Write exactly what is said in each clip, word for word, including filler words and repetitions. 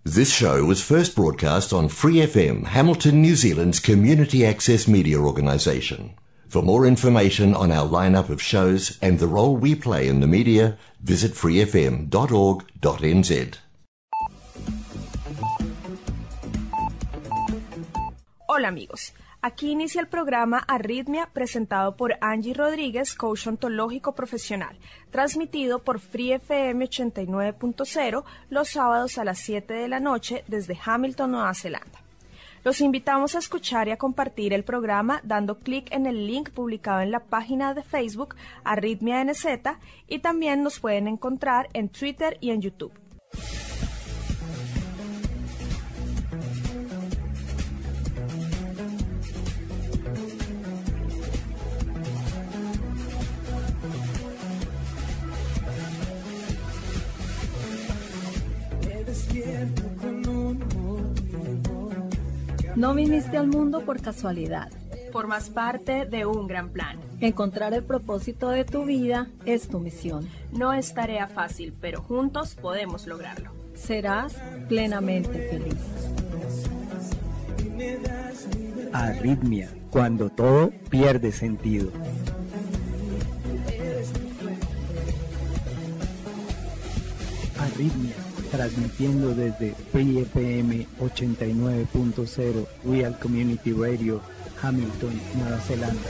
This show was first broadcast on Free F M, Hamilton, New Zealand's community access media organisation. For more information on our lineup of shows and the role we play in the media, visit free f m dot org dot n z. Hola amigos, aquí inicia el programa Arritmia presentado por Angie Rodríguez, coach ontológico profesional, transmitido por Free F M ochenta y nueve punto cero los sábados a las siete de la noche desde Hamilton, Nueva Zelanda. Los invitamos a escuchar y a compartir el programa dando clic en el link publicado en la página de Facebook Arritmia N Z y también nos pueden encontrar en Twitter y en YouTube. No viniste al mundo por casualidad. Formas parte de un gran plan. Encontrar el propósito de tu vida es tu misión. No es tarea fácil, pero juntos podemos lograrlo. Serás plenamente feliz. Arritmia, cuando todo pierde sentido. Arritmia, transmitiendo desde Free F M ochenta y nueve punto cero Real Community Radio, Hamilton, Nueva Zelanda.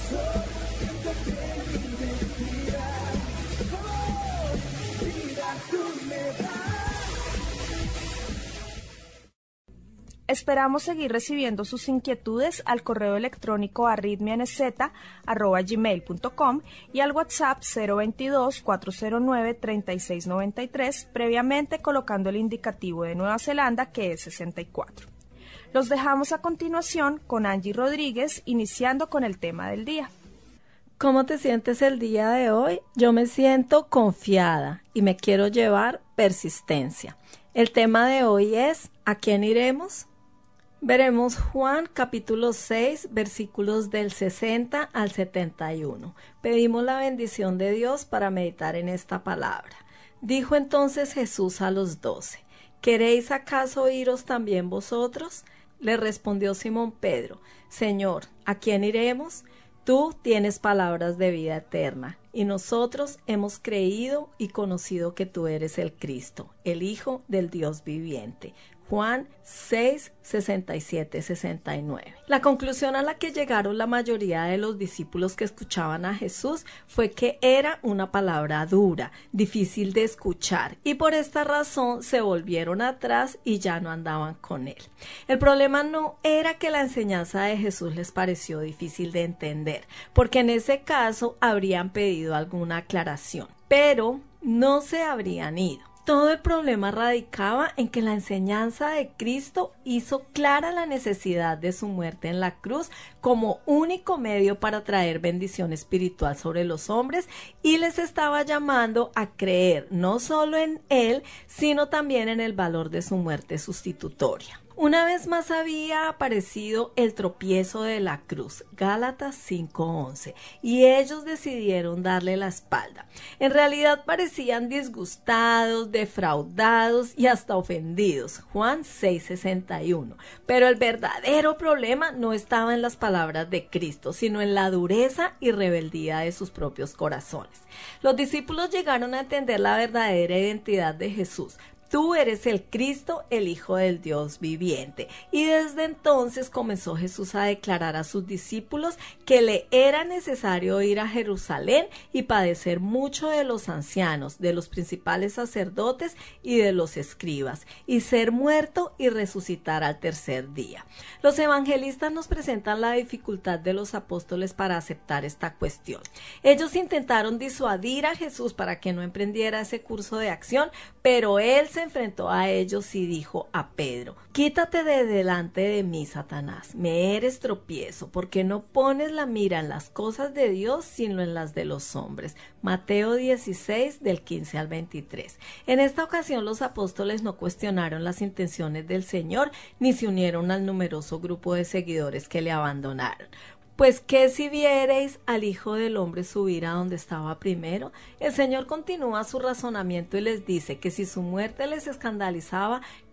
Esperamos seguir recibiendo sus inquietudes al correo electrónico arritmia n z arroba gmail punto com y al WhatsApp cero veintidós, cuatro cero nueve, treinta y seis noventa y tres, previamente colocando el indicativo de Nueva Zelanda que es sesenta y cuatro. Los dejamos a continuación con Angie Rodríguez, iniciando con el tema del día. ¿Cómo te sientes el día de hoy? Yo me siento confiada y me quiero llevar persistencia. El tema de hoy es ¿a quién iremos? Veremos Juan capítulo seis, versículos del sesenta al setenta y uno. Pedimos la bendición de Dios para meditar en esta palabra. Dijo entonces Jesús a los doce, ¿queréis acaso iros también vosotros? Le respondió Simón Pedro, Señor, ¿a quién iremos? Tú tienes palabras de vida eterna, y nosotros hemos creído y conocido que tú eres el Cristo, el Hijo del Dios viviente. Juan seis, sesenta y siete, sesenta y nueve. La conclusión a la que llegaron la mayoría de los discípulos que escuchaban a Jesús fue que era una palabra dura, difícil de escuchar, y por esta razón se volvieron atrás y ya no andaban con él. El problema no era que la enseñanza de Jesús les pareció difícil de entender, porque en ese caso habrían pedido alguna aclaración, pero no se habrían ido. Todo el problema radicaba en que la enseñanza de Cristo hizo clara la necesidad de su muerte en la cruz como único medio para traer bendición espiritual sobre los hombres y les estaba llamando a creer no solo en Él, sino también en el valor de su muerte sustitutoria. Una vez más había aparecido el tropiezo de la cruz, Gálatas cinco once, y ellos decidieron darle la espalda. En realidad parecían disgustados, defraudados y hasta ofendidos, Juan seis sesenta y uno. Pero el verdadero problema no estaba en las palabras de Cristo, sino en la dureza y rebeldía de sus propios corazones. Los discípulos llegaron a entender la verdadera identidad de Jesús. Tú eres el Cristo, el Hijo del Dios viviente. Y desde entonces comenzó Jesús a declarar a sus discípulos que le era necesario ir a Jerusalén y padecer mucho de los ancianos, de los principales sacerdotes y de los escribas, y ser muerto y resucitar al tercer día. Los evangelistas nos presentan la dificultad de los apóstoles para aceptar esta cuestión. Ellos intentaron disuadir a Jesús para que no emprendiera ese curso de acción, pero él se enfrentó a ellos y dijo a Pedro, quítate de delante de mí, Satanás, me eres tropiezo, porque no pones la mira en las cosas de Dios, sino en las de los hombres. Mateo dieciséis, del quince al veintitrés. En esta ocasión los apóstoles no cuestionaron las intenciones del Señor, ni se unieron al numeroso grupo de seguidores que le abandonaron. Pues que si viereis al Hijo del Hombre subir a donde estaba primero, el Señor continúa su razonamiento y les dice que si su muerte les escandalizaba,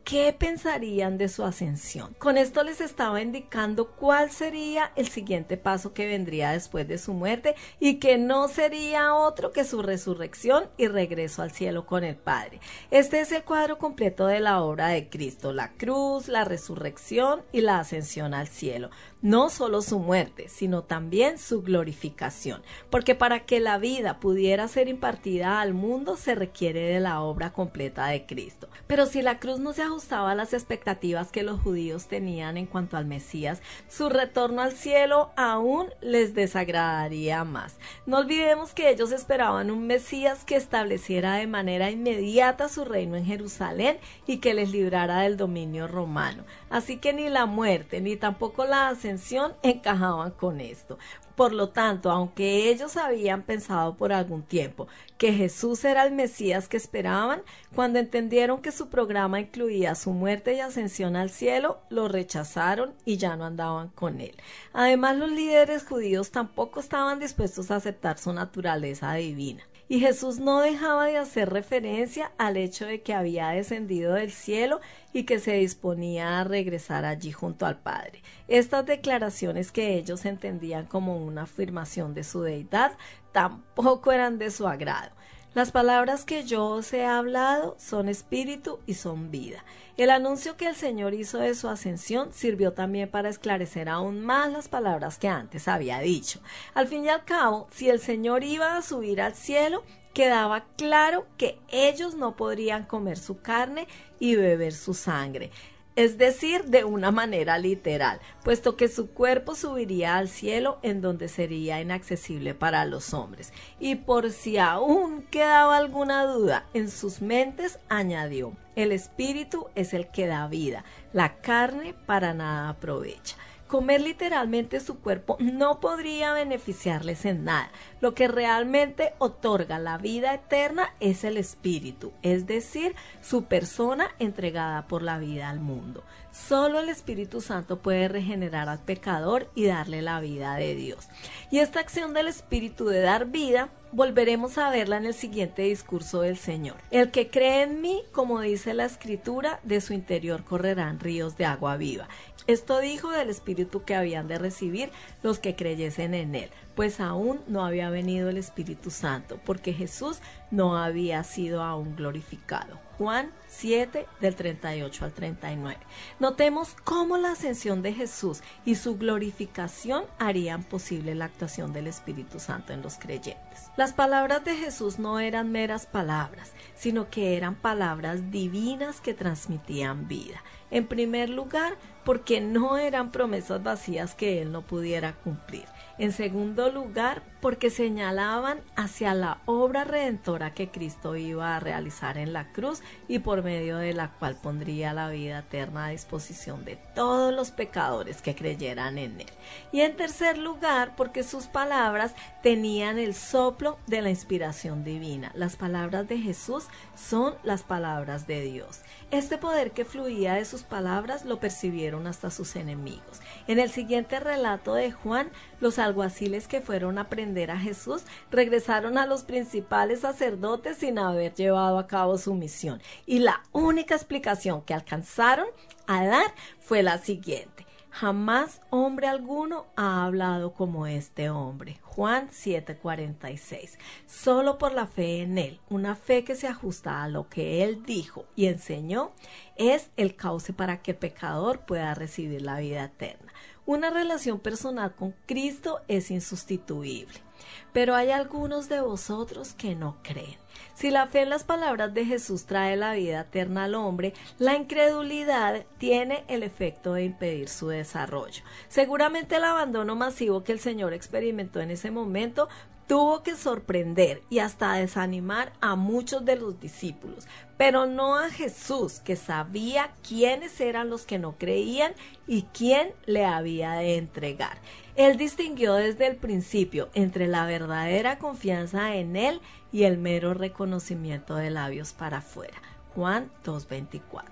¿qué pensarían de su ascensión? Con esto les estaba indicando cuál sería el siguiente paso que vendría después de su muerte y que no sería otro que su resurrección y regreso al cielo con el Padre. Este es el cuadro completo de la obra de Cristo: la cruz, la resurrección y la ascensión al cielo. No solo su muerte, sino también su glorificación, porque para que la vida pudiera ser impartida al mundo se requiere de la obra completa de Cristo. Pero si la cruz no se ajustaba a las expectativas que los judíos tenían en cuanto al Mesías, su retorno al cielo aún les desagradaría más. No olvidemos que ellos esperaban un Mesías que estableciera de manera inmediata su reino en Jerusalén y que les librara del dominio romano. Así que ni la muerte ni tampoco la ascensión encajaban con esto. Por lo tanto, aunque ellos habían pensado por algún tiempo que Jesús era el Mesías que esperaban, cuando entendieron que su programa incluía su muerte y ascensión al cielo, lo rechazaron y ya no andaban con él. Además, los líderes judíos tampoco estaban dispuestos a aceptar su naturaleza divina. Y Jesús no dejaba de hacer referencia al hecho de que había descendido del cielo y que se disponía a regresar allí junto al Padre. Estas declaraciones, que ellos entendían como una afirmación de su deidad, tampoco eran de su agrado. Las palabras que yo os he hablado son espíritu y son vida. El anuncio que el Señor hizo de su ascensión sirvió también para esclarecer aún más las palabras que antes había dicho. Al fin y al cabo, si el Señor iba a subir al cielo, quedaba claro que ellos no podrían comer su carne y beber su sangre. Es decir, de una manera literal, puesto que su cuerpo subiría al cielo, en donde sería inaccesible para los hombres. Y por si aún quedaba alguna duda en sus mentes, añadió: el espíritu es el que da vida, la carne para nada aprovecha. Comer literalmente su cuerpo no podría beneficiarles en nada. Lo que realmente otorga la vida eterna es el espíritu, es decir, su persona entregada por la vida al mundo. Solo el Espíritu Santo puede regenerar al pecador y darle la vida de Dios. Y esta acción del Espíritu de dar vida, volveremos a verla en el siguiente discurso del Señor. El que cree en mí, como dice la Escritura, de su interior correrán ríos de agua viva. Esto dijo del Espíritu que habían de recibir los que creyesen en él, pues aún no había venido el Espíritu Santo, porque Jesús no había sido aún glorificado. Juan siete, del treinta y ocho al treinta y nueve. Notemos cómo la ascensión de Jesús y su glorificación harían posible la actuación del Espíritu Santo en los creyentes. Las palabras de Jesús no eran meras palabras, sino que eran palabras divinas que transmitían vida. En primer lugar, porque no eran promesas vacías que él no pudiera cumplir. En segundo lugar, porque señalaban hacia la obra redentora que Cristo iba a realizar en la cruz y por medio de la cual pondría la vida eterna a disposición de todos los pecadores que creyeran en él. Y en tercer lugar, porque sus palabras tenían el soplo de la inspiración divina. Las palabras de Jesús son las palabras de Dios. Este poder que fluía de sus palabras lo percibieron hasta sus enemigos. En el siguiente relato de Juan, los alguaciles que fueron a prender a Jesús regresaron a los principales sacerdotes sin haber llevado a cabo su misión. Y la única explicación que alcanzaron a dar fue la siguiente: jamás hombre alguno ha hablado como este hombre. Juan siete, cuarenta y seis. Solo por la fe en él, una fe que se ajusta a lo que él dijo y enseñó, es el cauce para que el pecador pueda recibir la vida eterna. Una relación personal con Cristo es insustituible. Pero hay algunos de vosotros que no creen. Si la fe en las palabras de Jesús trae la vida eterna al hombre, la incredulidad tiene el efecto de impedir su desarrollo. Seguramente el abandono masivo que el Señor experimentó en ese momento tuvo que sorprender y hasta desanimar a muchos de los discípulos, pero no a Jesús, que sabía quiénes eran los que no creían y quién le había de entregar. Él distinguió desde el principio entre la verdadera confianza en él y el mero reconocimiento de labios para afuera. Juan dos, veinticuatro.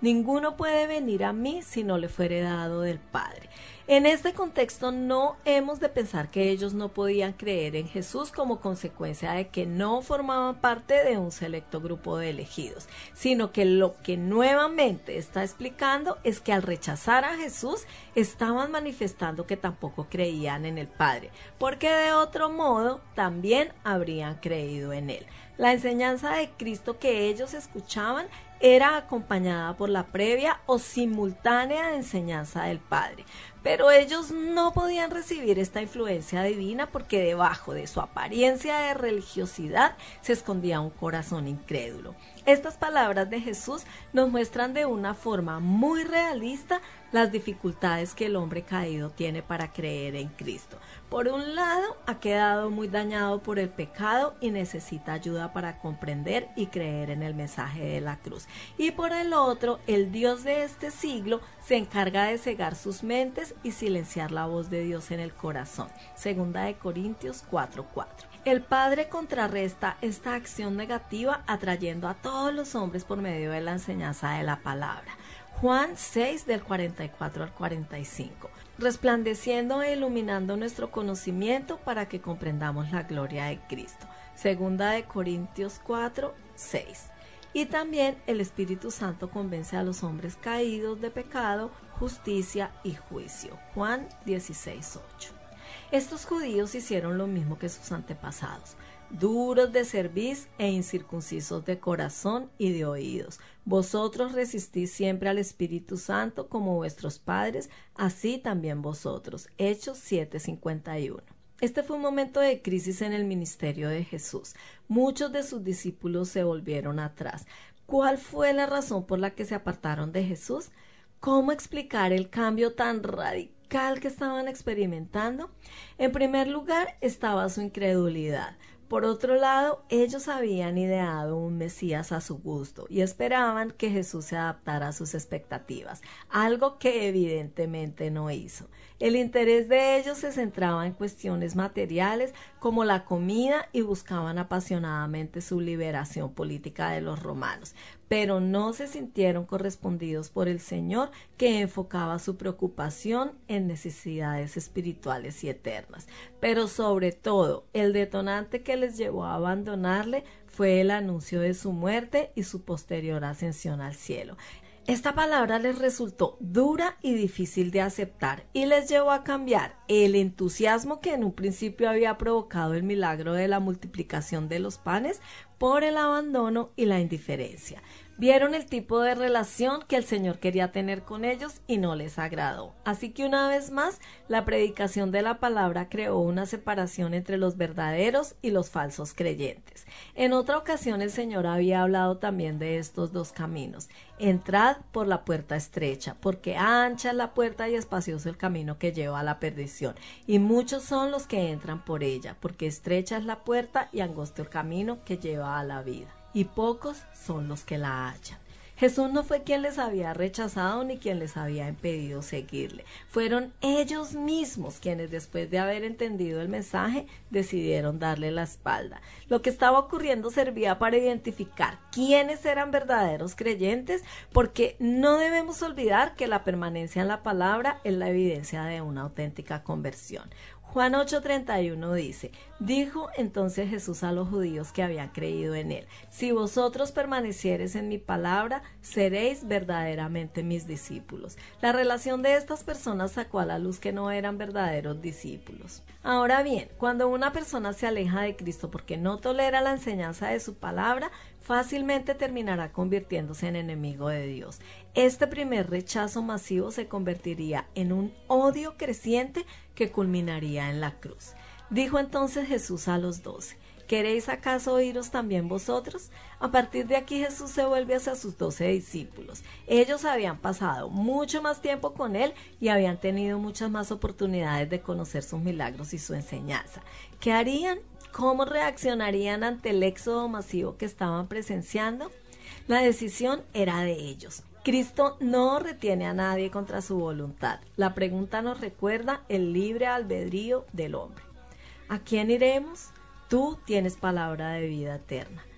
Ninguno puede venir a mí si no le fuere dado del Padre. En este contexto no hemos de pensar que ellos no podían creer en Jesús como consecuencia de que no formaban parte de un selecto grupo de elegidos, sino que lo que nuevamente está explicando es que al rechazar a Jesús estaban manifestando que tampoco creían en el Padre, porque de otro modo también habrían creído en Él. La enseñanza de Cristo que ellos escuchaban era acompañada por la previa o simultánea enseñanza del Padre. Pero ellos no podían recibir esta influencia divina porque debajo de su apariencia de religiosidad se escondía un corazón incrédulo. Estas palabras de Jesús nos muestran de una forma muy realista las dificultades que el hombre caído tiene para creer en Cristo. Por un lado, ha quedado muy dañado por el pecado y necesita ayuda para comprender y creer en el mensaje de la cruz. Y por el otro, el Dios de este siglo se encarga de cegar sus mentes y silenciar la voz de Dios en el corazón. Segunda de Corintios cuatro cuatro. El Padre contrarresta esta acción negativa atrayendo a todos los hombres por medio de la enseñanza de la palabra. Juan seis del cuarenta y cuatro al cuarenta y cinco. Resplandeciendo e iluminando nuestro conocimiento para que comprendamos la gloria de Cristo. Segunda de Corintios cuatro seis. Y también el Espíritu Santo convence a los hombres caídos de pecado, justicia y juicio. Juan dieciséis ocho. Estos judíos hicieron lo mismo que sus antepasados, duros de cerviz e incircuncisos de corazón y de oídos. Vosotros resistís siempre al Espíritu Santo como vuestros padres, así también vosotros. Hechos siete cincuenta y uno. Este fue un momento de crisis en el ministerio de Jesús. Muchos de sus discípulos se volvieron atrás. ¿Cuál fue la razón por la que se apartaron de Jesús? ¿Cómo explicar el cambio tan radical que estaban experimentando? En primer lugar, estaba su incredulidad. Por otro lado, ellos habían ideado un Mesías a su gusto y esperaban que Jesús se adaptara a sus expectativas, algo que evidentemente no hizo. El interés de ellos se centraba en cuestiones materiales como la comida y buscaban apasionadamente su liberación política de los romanos, pero no se sintieron correspondidos por el Señor, que enfocaba su preocupación en necesidades espirituales y eternas. Pero sobre todo, el detonante que les llevó a abandonarle fue el anuncio de su muerte y su posterior ascensión al cielo. Esta palabra les resultó dura y difícil de aceptar y les llevó a cambiar el entusiasmo que en un principio había provocado el milagro de la multiplicación de los panes por el abandono y la indiferencia. Vieron el tipo de relación que el Señor quería tener con ellos y no les agradó. Así que una vez más, la predicación de la palabra creó una separación entre los verdaderos y los falsos creyentes. En otra ocasión el Señor había hablado también de estos dos caminos. Entrad por la puerta estrecha, porque ancha es la puerta y espacioso el camino que lleva a la perdición. Y muchos son los que entran por ella, porque estrecha es la puerta y angosto el camino que lleva a la vida. Y pocos son los que la hallan. Jesús no fue quien les había rechazado ni quien les había impedido seguirle. Fueron ellos mismos quienes, después de haber entendido el mensaje, decidieron darle la espalda. Lo que estaba ocurriendo servía para identificar quiénes eran verdaderos creyentes, porque no debemos olvidar que la permanencia en la palabra es la evidencia de una auténtica conversión. Juan ocho treinta y uno dice: dijo entonces Jesús a los judíos que habían creído en él: si vosotros permaneciereis en mi palabra, seréis verdaderamente mis discípulos. La relación de estas personas sacó a la luz que no eran verdaderos discípulos. Ahora bien, cuando una persona se aleja de Cristo porque no tolera la enseñanza de su palabra, fácilmente terminará convirtiéndose en enemigo de Dios. Este primer rechazo masivo se convertiría en un odio creciente que culminaría en la cruz. Dijo entonces Jesús a los doce: ¿queréis acaso oíros también vosotros? A partir de aquí Jesús se vuelve hacia sus doce discípulos. Ellos habían pasado mucho más tiempo con él y habían tenido muchas más oportunidades de conocer sus milagros y su enseñanza. ¿Qué harían? ¿Cómo reaccionarían ante el éxodo masivo que estaban presenciando? La decisión era de ellos. Cristo no retiene a nadie contra su voluntad. La pregunta nos recuerda el libre albedrío del hombre. ¿A quién iremos? Tú tienes palabra de vida eterna.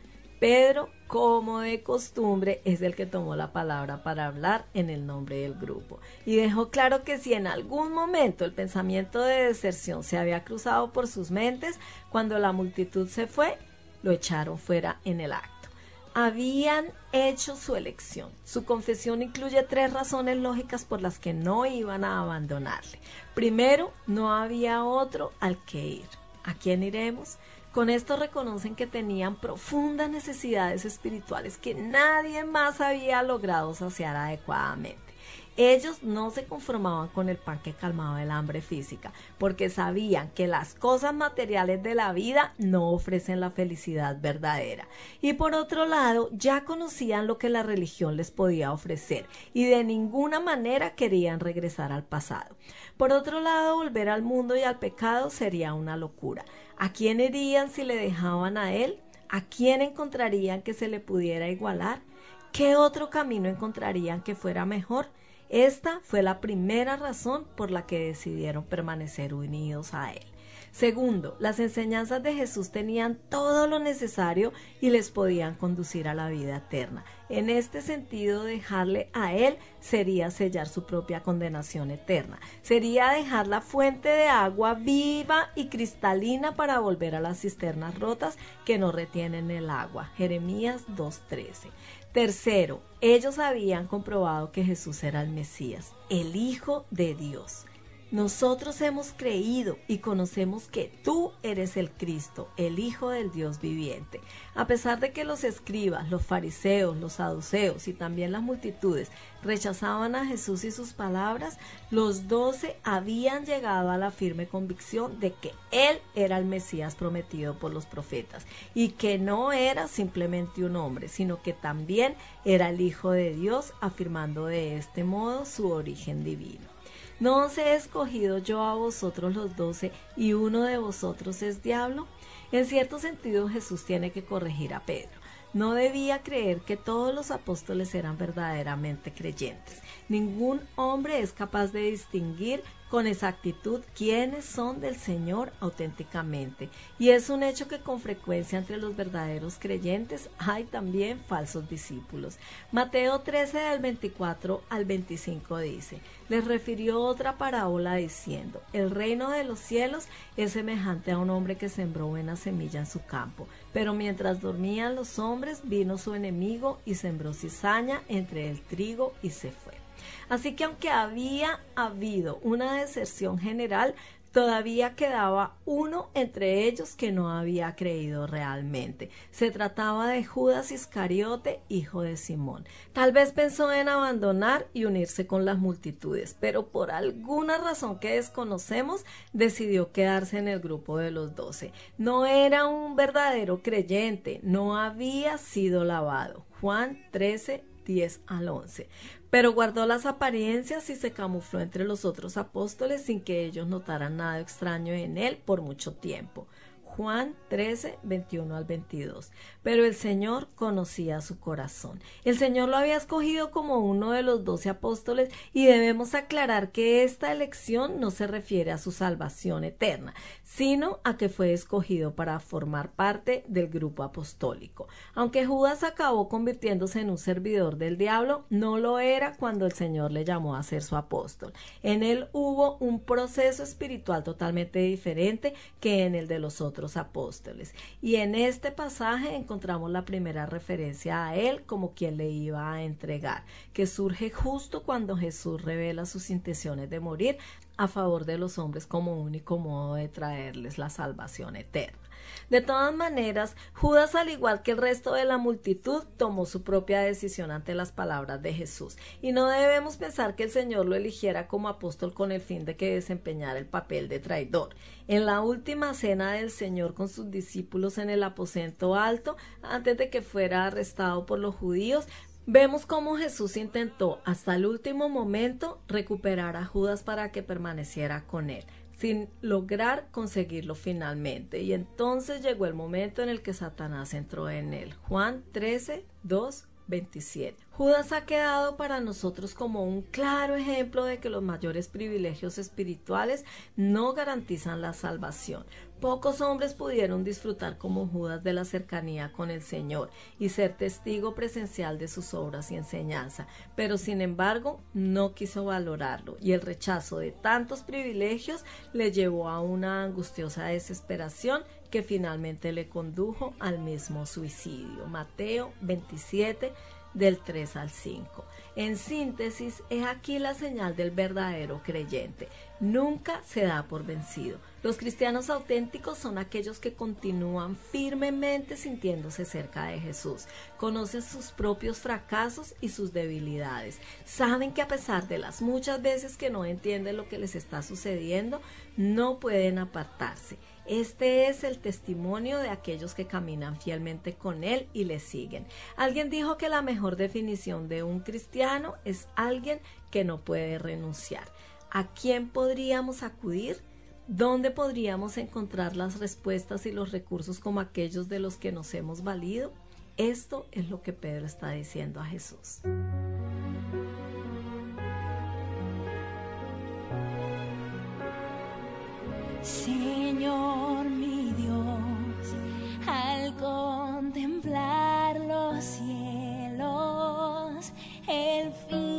Pedro, como de costumbre, es el que tomó la palabra para hablar en el nombre del grupo y dejó claro que si en algún momento el pensamiento de deserción se había cruzado por sus mentes, cuando la multitud se fue, lo echaron fuera en el acto. Habían hecho su elección. Su confesión incluye tres razones lógicas por las que no iban a abandonarle. Primero, no había otro al que ir. ¿A quién iremos? Con esto reconocen que tenían profundas necesidades espirituales que nadie más había logrado saciar adecuadamente. Ellos no se conformaban con el pan que calmaba el hambre física, porque sabían que las cosas materiales de la vida no ofrecen la felicidad verdadera. Y por otro lado, ya conocían lo que la religión les podía ofrecer y de ninguna manera querían regresar al pasado. Por otro lado, volver al mundo y al pecado sería una locura. ¿A quién irían si le dejaban a él? ¿A quién encontrarían que se le pudiera igualar? ¿Qué otro camino encontrarían que fuera mejor? Esta fue la primera razón por la que decidieron permanecer unidos a él. Segundo, las enseñanzas de Jesús tenían todo lo necesario y les podían conducir a la vida eterna. En este sentido, dejarle a él sería sellar su propia condenación eterna. Sería dejar la fuente de agua viva y cristalina para volver a las cisternas rotas que no retienen el agua. Jeremías dos trece. Tercero, ellos habían comprobado que Jesús era el Mesías, el Hijo de Dios. Nosotros hemos creído y conocemos que tú eres el Cristo, el Hijo del Dios viviente. A pesar de que los escribas, los fariseos, los saduceos y también las multitudes rechazaban a Jesús y sus palabras, los doce habían llegado a la firme convicción de que Él era el Mesías prometido por los profetas y que no era simplemente un hombre, sino que también era el Hijo de Dios, afirmando de este modo su origen divino. ¿No os he escogido yo a vosotros los doce y uno de vosotros es diablo? En cierto sentido, Jesús tiene que corregir a Pedro. No debía creer que todos los apóstoles eran verdaderamente creyentes. Ningún hombre es capaz de distinguir con exactitud quiénes son del Señor auténticamente. Y es un hecho que con frecuencia entre los verdaderos creyentes hay también falsos discípulos. Mateo trece del veinticuatro al veinticinco dice: les refirió otra parábola diciendo: el reino de los cielos es semejante a un hombre que sembró buena semilla en su campo. Pero mientras dormían los hombres, vino su enemigo y sembró cizaña entre el trigo y se fue. Así que aunque había habido una deserción general, todavía quedaba uno entre ellos que no había creído realmente. Se trataba de Judas Iscariote, hijo de Simón. Tal vez pensó en abandonar y unirse con las multitudes, pero por alguna razón que desconocemos, decidió quedarse en el grupo de los doce. No era un verdadero creyente, no había sido lavado. Juan trece, diez al once. Pero guardó las apariencias y se camufló entre los otros apóstoles sin que ellos notaran nada extraño en él por mucho tiempo. Juan trece, veintiuno al veintidós. Pero el Señor conocía su corazón. El Señor lo había escogido como uno de los doce apóstoles y debemos aclarar que esta elección no se refiere a su salvación eterna, sino a que fue escogido para formar parte del grupo apostólico. Aunque Judas acabó convirtiéndose en un servidor del diablo, no lo era cuando el Señor le llamó a ser su apóstol. En él hubo un proceso espiritual totalmente diferente que en el de los otros apóstoles, y en este pasaje encontramos la primera referencia a él como quien le iba a entregar, que surge justo cuando Jesús revela sus intenciones de morir a favor de los hombres como único modo de traerles la salvación eterna. De todas maneras, Judas, al igual que el resto de la multitud, tomó su propia decisión ante las palabras de Jesús, y no debemos pensar que el Señor lo eligiera como apóstol con el fin de que desempeñara el papel de traidor. En la última cena del Señor con sus discípulos en el aposento alto, antes de que fuera arrestado por los judíos, vemos cómo Jesús intentó hasta el último momento recuperar a Judas para que permaneciera con él, sin lograr conseguirlo finalmente. Y entonces llegó el momento en el que Satanás entró en él. Juan trece, dos, veintisiete. Judas ha quedado para nosotros como un claro ejemplo de que los mayores privilegios espirituales no garantizan la salvación. Pocos hombres pudieron disfrutar como Judas de la cercanía con el Señor y ser testigo presencial de sus obras y enseñanza, pero sin embargo no quiso valorarlo, y el rechazo de tantos privilegios le llevó a una angustiosa desesperación que finalmente le condujo al mismo suicidio. Mateo veintisiete, del tres al cinco. En síntesis, es aquí la señal del verdadero creyente. Nunca se da por vencido. Los cristianos auténticos son aquellos que continúan firmemente sintiéndose cerca de Jesús. Conocen sus propios fracasos y sus debilidades. Saben que a pesar de las muchas veces que no entienden lo que les está sucediendo, no pueden apartarse. Este es el testimonio de aquellos que caminan fielmente con Él y le siguen. Alguien dijo que la mejor definición de un cristiano es alguien que no puede renunciar. ¿A quién podríamos acudir? ¿Dónde podríamos encontrar las respuestas y los recursos como aquellos de los que nos hemos valido? Esto es lo que Pedro está diciendo a Jesús. Señor mi Dios, al contemplar los cielos, el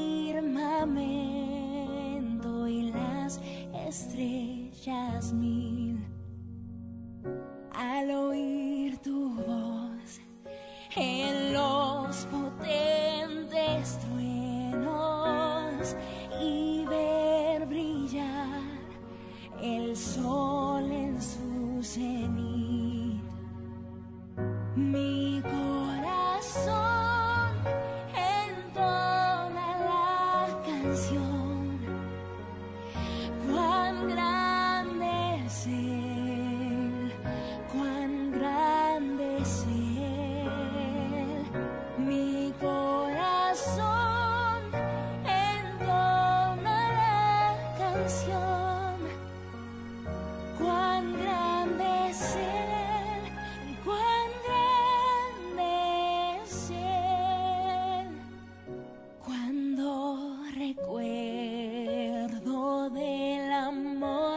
firmamento y las estrellas mil, al oír tu voz en los potentes truenos y ver brillar el sol en su cenit, mi corazón entona la canción. Cuán grande es Él, cuán grande es Él, mi corazón entona la canción. Cuán grande es Él, cuán grande es Él. Cuando recuerdo del amor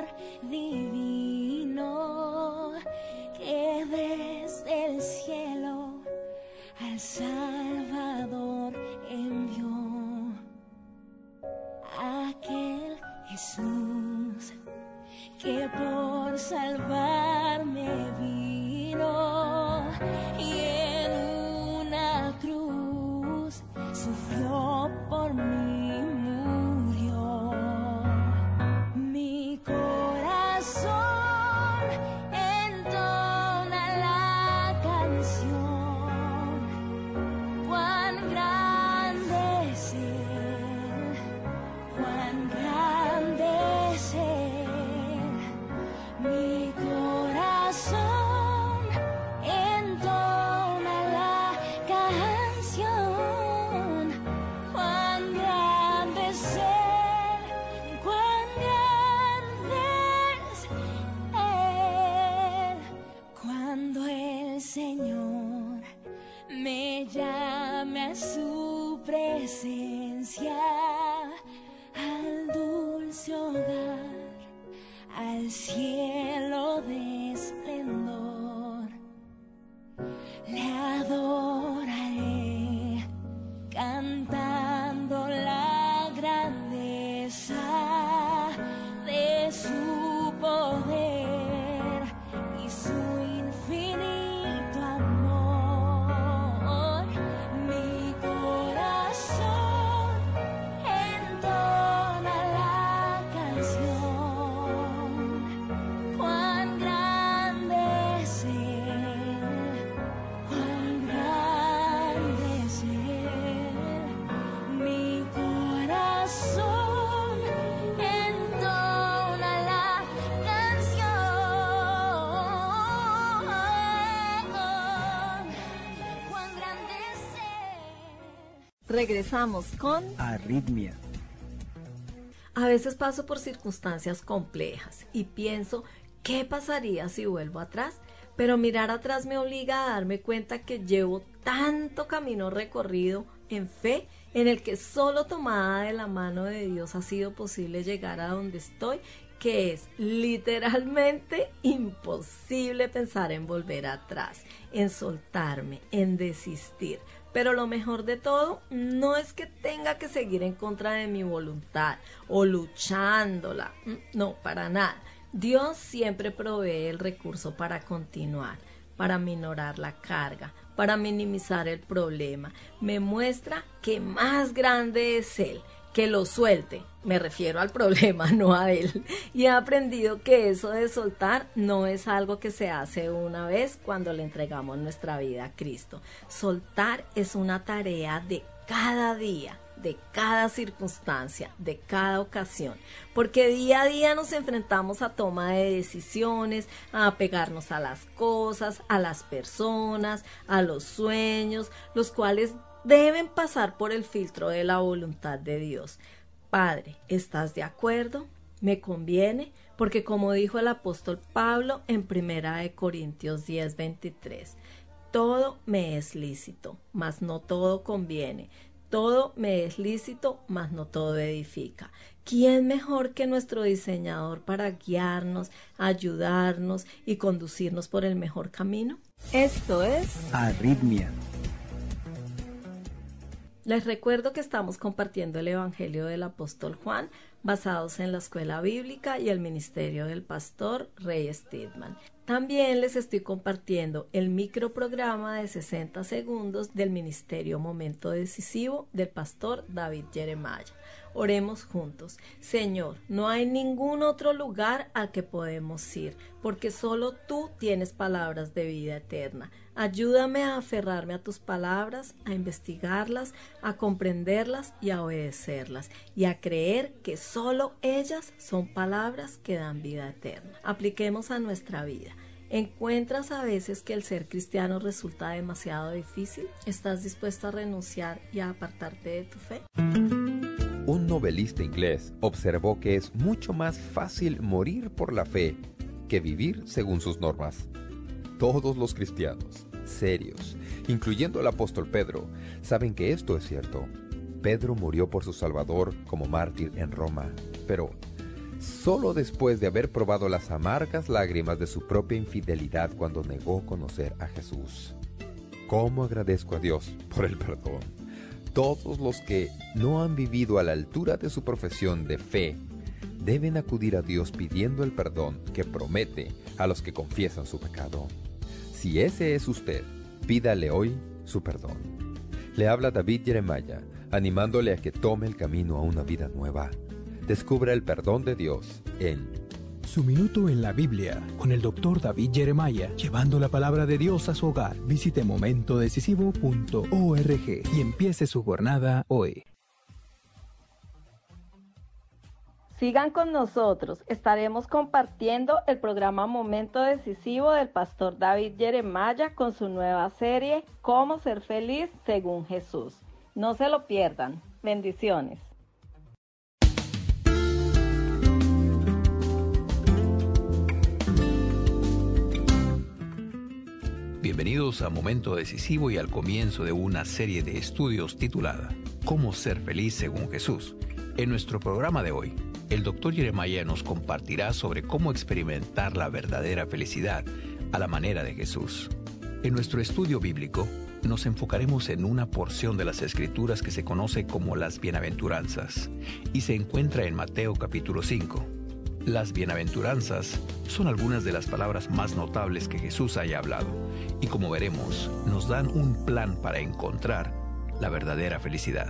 divino que desde el cielo al Salvador envió, aquel Jesús que por salvarme vino y en una cruz sufrió por mí, murió. Mi corazón entona la canción. Cuán grande es Él, cuán grande es Él. Mi corazón entona la canción. Cuán grande es Él, cuán grande es Él. Cuando el Señor me llame a su presencia, al dulce hogar, al cielo de esplendor, le adoraré cantando la grandeza de su poder y su infinito amor. Mi corazón entona la canción. Cuán grande es Él, cuán grande es Él. Mi corazón entona la canción. Cuán grande es Él. Regresamos con Arritmia. A veces paso por circunstancias complejas y pienso, ¿qué pasaría si vuelvo atrás? Pero mirar atrás me obliga a darme cuenta que llevo tanto camino recorrido en fe, en el que solo tomada de la mano de Dios ha sido posible llegar a donde estoy, que es literalmente imposible pensar en volver atrás, en soltarme, en desistir. Pero lo mejor de todo no es que tenga que seguir en contra de mi voluntad o luchándola, no, para nada. Dios siempre provee el recurso para continuar, para minorar la carga, para minimizar el problema. Me muestra que más grande es Él, que lo suelte. Me refiero al problema, no a Él. Y he aprendido que eso de soltar no es algo que se hace una vez cuando le entregamos nuestra vida a Cristo. Soltar es una tarea de cada día, de cada circunstancia, de cada ocasión, porque día a día nos enfrentamos a toma de decisiones, a apegarnos a las cosas, a las personas, a los sueños, los cuales deben pasar por el filtro de la voluntad de Dios. Padre, ¿estás de acuerdo? ¿Me conviene? Porque como dijo el apóstol Pablo en Primera de Corintios diez, veintitrés, todo me es lícito, mas no todo conviene. Todo me es lícito, mas no todo edifica. ¿Quién mejor que nuestro diseñador para guiarnos, ayudarnos y conducirnos por el mejor camino? Esto es Arritmia. Les recuerdo que estamos compartiendo el Evangelio del Apóstol Juan, basados en la Escuela Bíblica y el Ministerio del Pastor Ray Stedman. También les estoy compartiendo el microprograma de sesenta segundos del Ministerio Momento Decisivo del Pastor David Jeremiah. Oremos juntos. Señor, no hay ningún otro lugar al que podemos ir, porque solo tú tienes palabras de vida eterna. Ayúdame a aferrarme a tus palabras, a investigarlas, a comprenderlas y a obedecerlas, y a creer que solo ellas son palabras que dan vida eterna. Apliquemos a nuestra vida. ¿Encuentras a veces que el ser cristiano resulta demasiado difícil? ¿Estás dispuesto a renunciar y a apartarte de tu fe? Un novelista inglés observó que es mucho más fácil morir por la fe que vivir según sus normas. Todos los cristianos, serios, incluyendo el apóstol Pedro, saben que esto es cierto. Pedro murió por su Salvador como mártir en Roma, pero solo después de haber probado las amargas lágrimas de su propia infidelidad cuando negó conocer a Jesús. ¿Cómo agradezco a Dios por el perdón? Todos los que no han vivido a la altura de su profesión de fe deben acudir a Dios pidiendo el perdón que promete a los que confiesan su pecado. Si ese es usted, pídale hoy su perdón. Le habla David Jeremiah, animándole a que tome el camino a una vida nueva. Descubra el perdón de Dios en Su Minuto en la Biblia, con el doctor David Jeremiah, llevando la palabra de Dios a su hogar. Visite momento decisivo punto org y empiece su jornada hoy. Sigan con nosotros, estaremos compartiendo el programa Momento Decisivo del pastor David Jeremiah con su nueva serie Cómo ser feliz según Jesús. No se lo pierdan. Bendiciones. Bienvenidos a Momento Decisivo y al comienzo de una serie de estudios titulada Cómo ser feliz según Jesús. En nuestro programa de hoy, el doctor Jeremiah nos compartirá sobre cómo experimentar la verdadera felicidad a la manera de Jesús. En nuestro estudio bíblico, nos enfocaremos en una porción de las Escrituras que se conoce como las Bienaventuranzas y se encuentra en Mateo capítulo cinco. Las bienaventuranzas son algunas de las palabras más notables que Jesús haya hablado y, como veremos, nos dan un plan para encontrar la verdadera felicidad.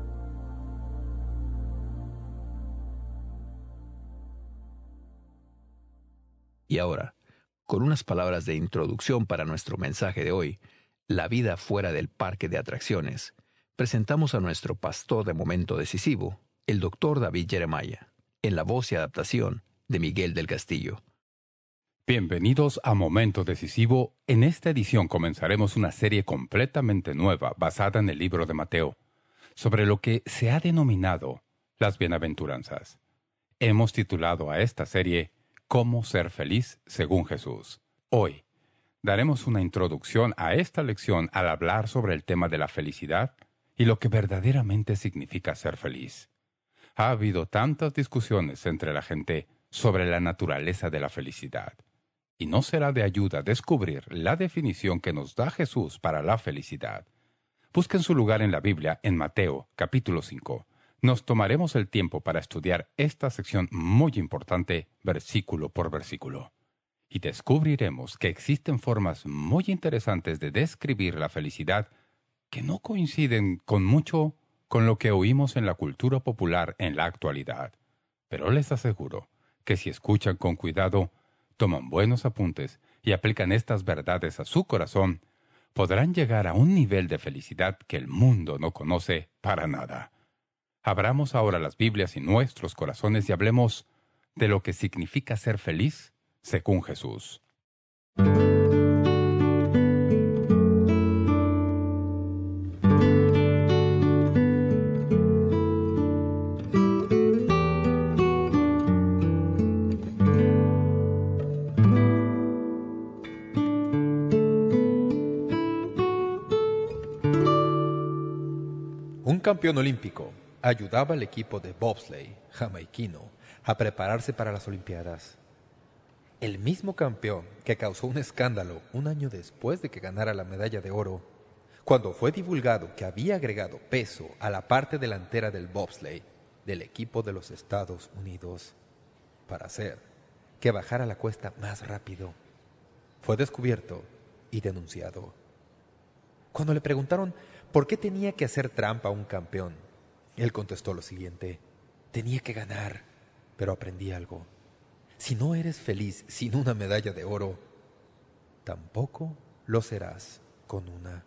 Y ahora, con unas palabras de introducción para nuestro mensaje de hoy, la vida fuera del parque de atracciones, presentamos a nuestro pastor de Momento Decisivo, el doctor David Jeremiah, en la voz y adaptación de Miguel del Castillo. Bienvenidos a Momento Decisivo. En esta edición comenzaremos una serie completamente nueva basada en el libro de Mateo, sobre lo que se ha denominado las Bienaventuranzas. Hemos titulado a esta serie Cómo ser feliz según Jesús. Hoy daremos una introducción a esta lección al hablar sobre el tema de la felicidad y lo que verdaderamente significa ser feliz. Ha habido tantas discusiones entre la gente sobre la naturaleza de la felicidad, y no será de ayuda descubrir la definición que nos da Jesús para la felicidad. Busquen su lugar en la Biblia en Mateo, capítulo cinco. Nos tomaremos el tiempo para estudiar esta sección muy importante, versículo por versículo. Y descubriremos que existen formas muy interesantes de describir la felicidad que no coinciden con mucho con lo que oímos en la cultura popular en la actualidad. Pero les aseguro que si escuchan con cuidado, toman buenos apuntes y aplican estas verdades a su corazón, podrán llegar a un nivel de felicidad que el mundo no conoce para nada. Abramos ahora las Biblias y nuestros corazones y hablemos de lo que significa ser feliz según Jesús. Un campeón olímpico ayudaba al equipo de bobsleigh jamaiquino a prepararse para las Olimpiadas. El mismo campeón que causó un escándalo un año después de que ganara la medalla de oro, cuando fue divulgado que había agregado peso a la parte delantera del bobsleigh del equipo de los Estados Unidos para hacer que bajara la cuesta más rápido. Fue descubierto y denunciado. Cuando le preguntaron por qué tenía que hacer trampa a un campeón, él contestó lo siguiente: tenía que ganar, pero aprendí algo. Si no eres feliz sin una medalla de oro, tampoco lo serás con una.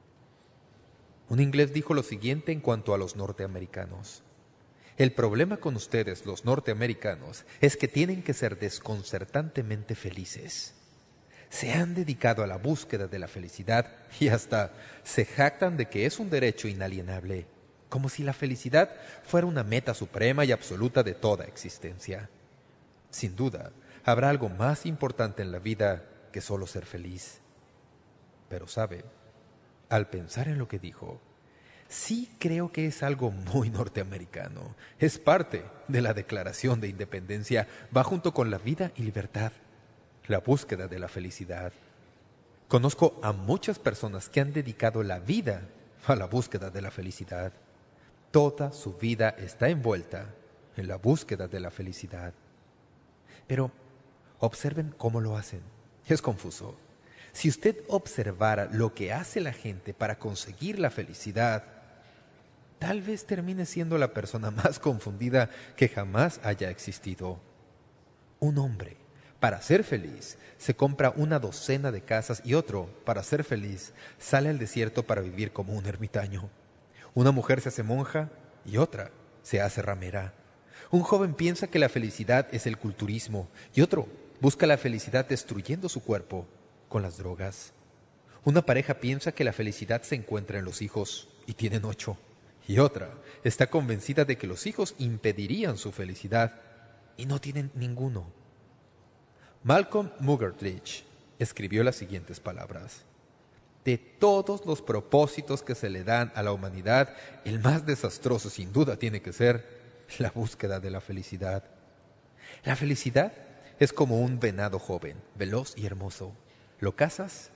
Un inglés dijo lo siguiente en cuanto a los norteamericanos: el problema con ustedes, los norteamericanos, es que tienen que ser desconcertantemente felices. Se han dedicado a la búsqueda de la felicidad y hasta se jactan de que es un derecho inalienable, como si la felicidad fuera una meta suprema y absoluta de toda existencia. Sin duda, habrá algo más importante en la vida que solo ser feliz. Pero sabe, al pensar en lo que dijo, sí creo que es algo muy norteamericano. Es parte de la Declaración de Independencia, va junto con la vida y libertad, la búsqueda de la felicidad. Conozco a muchas personas que han dedicado la vida a la búsqueda de la felicidad. Toda su vida está envuelta en la búsqueda de la felicidad. Pero observen cómo lo hacen. Es confuso. Si usted observara lo que hace la gente para conseguir la felicidad, tal vez termine siendo la persona más confundida que jamás haya existido. Un hombre, para ser feliz, se compra una docena de casas y otro, para ser feliz, sale al desierto para vivir como un ermitaño. Una mujer se hace monja y otra se hace ramera. Un joven piensa que la felicidad es el culturismo y otro busca la felicidad destruyendo su cuerpo con las drogas. Una pareja piensa que la felicidad se encuentra en los hijos y tienen ocho. Y otra está convencida de que los hijos impedirían su felicidad y no tienen ninguno. Malcolm Muggeridge escribió las siguientes palabras: de todos los propósitos que se le dan a la humanidad, el más desastroso sin duda tiene que ser la búsqueda de la felicidad. La felicidad es como un venado joven, veloz y hermoso. Lo cazas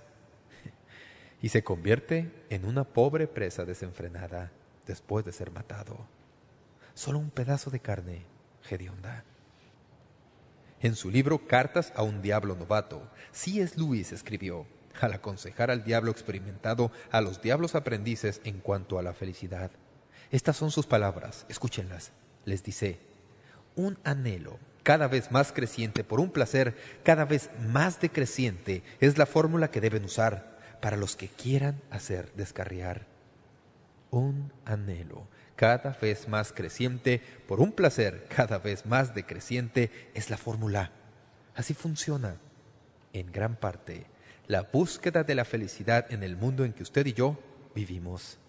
y se convierte en una pobre presa desenfrenada después de ser matado. Solo un pedazo de carne hedionda. En su libro Cartas a un diablo novato, C S Lewis escribió, al aconsejar al diablo experimentado a los diablos aprendices en cuanto a la felicidad. Estas son sus palabras, escúchenlas. Les dice: un anhelo cada vez más creciente por un placer cada vez más decreciente es la fórmula que deben usar para los que quieran hacer descarriar. Un anhelo cada vez más creciente por un placer cada vez más decreciente es la fórmula. Así funciona, en gran parte, la búsqueda de la felicidad en el mundo en que usted y yo vivimos.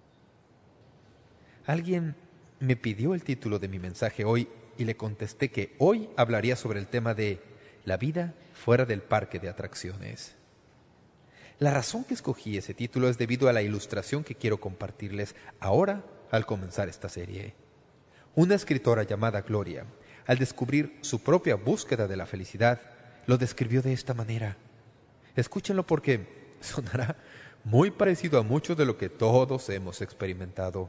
Alguien me pidió el título de mi mensaje hoy y le contesté que hoy hablaría sobre el tema de la vida fuera del parque de atracciones. La razón que escogí ese título es debido a la ilustración que quiero compartirles ahora al comenzar esta serie. Una escritora llamada Gloria, al descubrir su propia búsqueda de la felicidad, lo describió de esta manera. Escúchenlo porque sonará muy parecido a mucho de lo que todos hemos experimentado.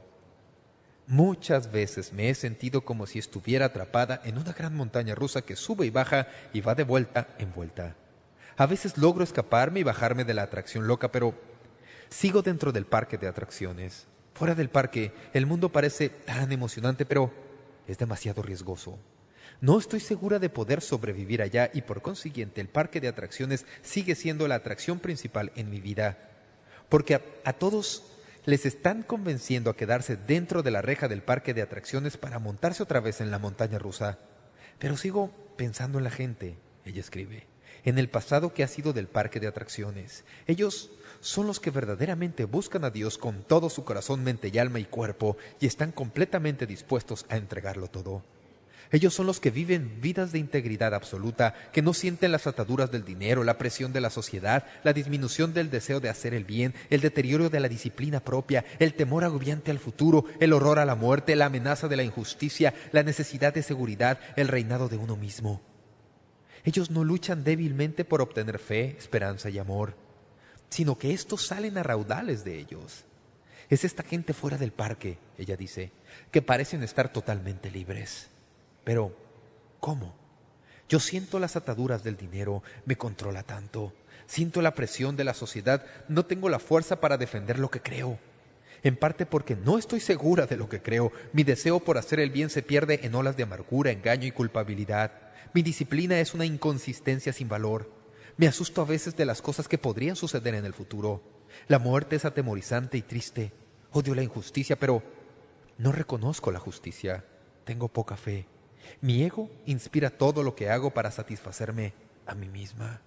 Muchas veces me he sentido como si estuviera atrapada en una gran montaña rusa que sube y baja y va de vuelta en vuelta. A veces logro escaparme y bajarme de la atracción loca, pero sigo dentro del parque de atracciones. Fuera del parque, el mundo parece tan emocionante, pero es demasiado riesgoso. No estoy segura de poder sobrevivir allá y por consiguiente el parque de atracciones sigue siendo la atracción principal en mi vida. Porque a, a todos les están convenciendo a quedarse dentro de la reja del parque de atracciones para montarse otra vez en la montaña rusa. Pero sigo pensando en la gente, ella escribe, en el pasado que ha sido del parque de atracciones. Ellos son los que verdaderamente buscan a Dios con todo su corazón, mente y alma y cuerpo y están completamente dispuestos a entregarlo todo. Ellos son los que viven vidas de integridad absoluta, que no sienten las ataduras del dinero, la presión de la sociedad, la disminución del deseo de hacer el bien, el deterioro de la disciplina propia, el temor agobiante al futuro, el horror a la muerte, la amenaza de la injusticia, la necesidad de seguridad, el reinado de uno mismo. Ellos no luchan débilmente por obtener fe, esperanza y amor, sino que estos salen a raudales de ellos. Es esta gente fuera del parque, ella dice, que parecen estar totalmente libres. Pero, ¿cómo? Yo siento las ataduras del dinero, me controla tanto. Siento la presión de la sociedad, no tengo la fuerza para defender lo que creo. En parte porque no estoy segura de lo que creo. Mi deseo por hacer el bien se pierde en olas de amargura, engaño y culpabilidad. Mi disciplina es una inconsistencia sin valor. Me asusto a veces de las cosas que podrían suceder en el futuro. La muerte es atemorizante y triste. Odio la injusticia, pero no reconozco la justicia. Tengo poca fe. Mi ego inspira todo lo que hago para satisfacerme a mí misma.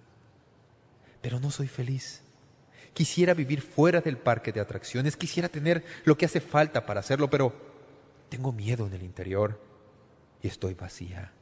Pero no soy feliz. Quisiera vivir fuera del parque de atracciones, quisiera tener lo que hace falta para hacerlo, pero tengo miedo en el interior y estoy vacía.